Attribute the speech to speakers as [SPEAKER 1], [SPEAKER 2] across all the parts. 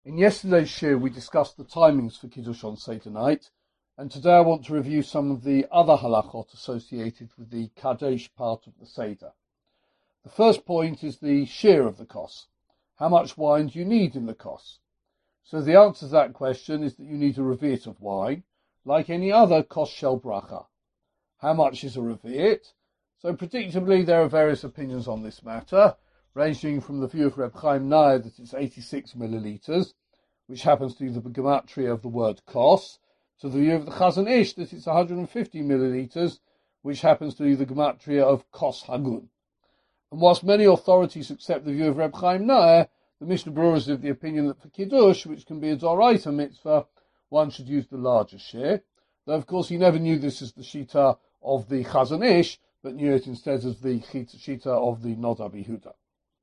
[SPEAKER 1] In yesterday's shir, we discussed the timings for Kiddush on Seder night, and today I want to review some of the other halachot associated with the Kadesh part of the Seder. The first point is the shir of the kos. How much wine do you need in the kos? So the answer to that question is that you need a revi'it of wine, like any other kos shel bracha. How much is a revi'it? So predictably there are various opinions on this matter, ranging from the view of Reb Chaim Naeh that it's 86 millilitres, which happens to be the gematria of the word kos, to the view of the Chazon Ish that it's 150 millilitres, which happens to be the gematria of kos hagun. And whilst many authorities accept the view of Reb Chaim Naeh, the Mishnah Berurah is of the opinion that for Kiddush, which can be a Doraita mitzvah, one should use the larger share, though of course he never knew this as the Shita of the Chazon Ish, but knew it instead as the Shita of the Noda B'Yehuda.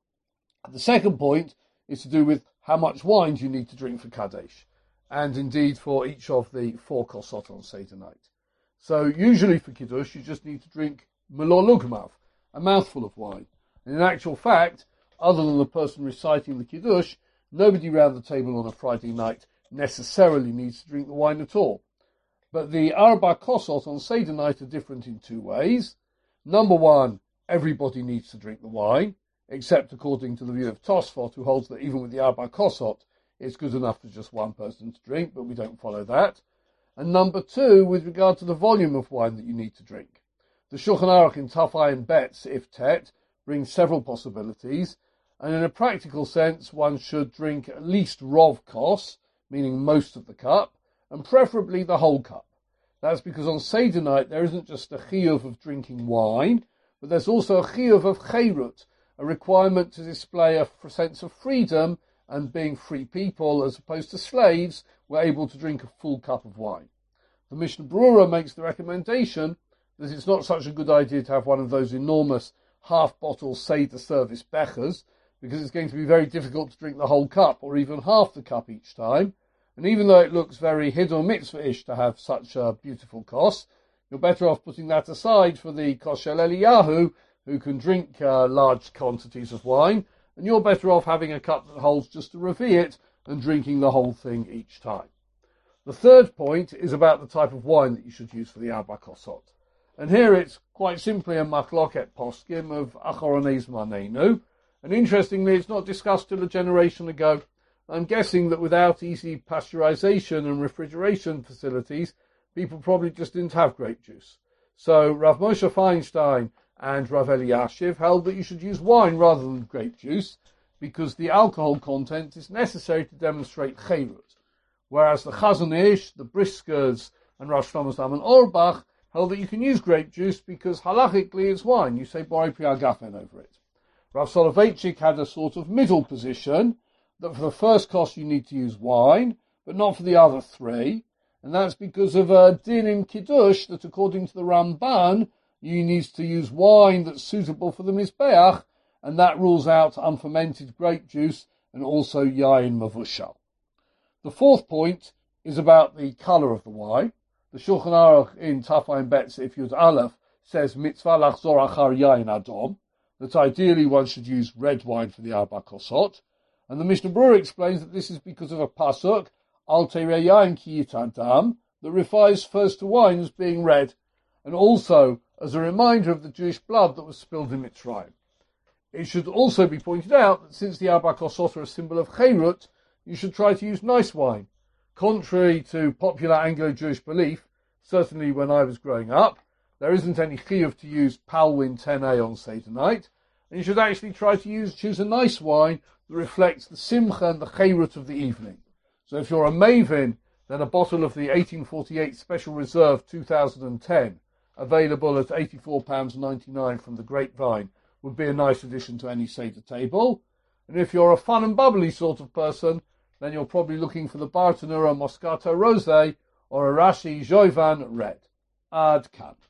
[SPEAKER 1] The second point is to do with how much wine do you need to drink for Kadesh, and indeed for each of the four kosot on Seder night. So usually for Kiddush you just need to drink melor lugmav, a mouthful of wine. And in actual fact, other than the person reciting the Kiddush, nobody round the table on a Friday night necessarily needs to drink the wine at all. But the Arba kosot on Seder night are different in two ways. Number one, everybody needs to drink the wine, except according to the view of Tosfot, who holds that even with the Arba Kosot, it's good enough for just one person to drink, but we don't follow that. And number two, with regard to the volume of wine that you need to drink. The Shulchan Aruch in Taf Ayin Bet, Sif Tet, brings several possibilities, and in a practical sense, one should drink at least Rov Kos, meaning most of the cup, and preferably the whole cup. That's because on Seder night, there isn't just a chiyuv of drinking wine, but there's also a chiyuv of cheirut, a requirement to display a sense of freedom and being free people as opposed to slaves were able to drink a full cup of wine. The Mishnah Berurah makes the recommendation that it's not such a good idea to have one of those enormous half-bottle Seder service bechers, because it's going to be very difficult to drink the whole cup or even half the cup each time. And even though it looks very hiddur mitzvah-ish to have such a beautiful kos, you're better off putting that aside for the kos shel Eliyahu, who can drink large quantities of wine, and you're better off having a cup that holds just a revi'it and drinking the whole thing each time. The third point is about the type of wine that you should use for the Arba Kosot. And here it's quite simply a machloket poskim of Acharonei Zmanenu, and interestingly it's not discussed till a generation ago. I'm guessing that without easy pasteurization and refrigeration facilities, people probably just didn't have grape juice. So Rav Moshe Feinstein and Rav Eliashiv held that you should use wine rather than grape juice because the alcohol content is necessary to demonstrate cheirut. Whereas the Chazon Ish, the Briskers, and Rav Shlomo Zalman Auerbach held that you can use grape juice because halachically it's wine. You say Borei Pri Hagafen over it. Rav Soloveitchik had a sort of middle position that for the first kos you need to use wine, but not for the other three. And that's because of a din in Kiddush that according to the Ramban, you need to use wine that's suitable for the Mizbeach, and that rules out unfermented grape juice and also yain mavushal. The fourth point is about the colour of the wine. The Shulchan Aruch in Taf Ayin Bet Sif Yud Aleph says mitzvah lachzor achar yain adom, that ideally one should use red wine for the Arba Kosot, and the Mishnah Berurah explains that this is because of a pasuk, al terei yain ki yit adam, that refers first to wine as being red, and also as a reminder of the Jewish blood that was spilled in Mitzrayim. It should also be pointed out that since the Arba Kosot are a symbol of cheirut, you should try to use nice wine. Contrary to popular Anglo-Jewish belief, certainly when I was growing up, there isn't any chiyuv to use Palwin 10A on Seder night, and you should actually try to choose a nice wine that reflects the simcha and the cheirut of the evening. So if you're a maven, then a bottle of the 1848 Special Reserve 2010, available at £84.99 from the Grapevine, would be a nice addition to any Seder table. And if you're a fun and bubbly sort of person, then you're probably looking for the Bartenura Moscato Rosé or a Rashi Jovan Red. Ad Kan.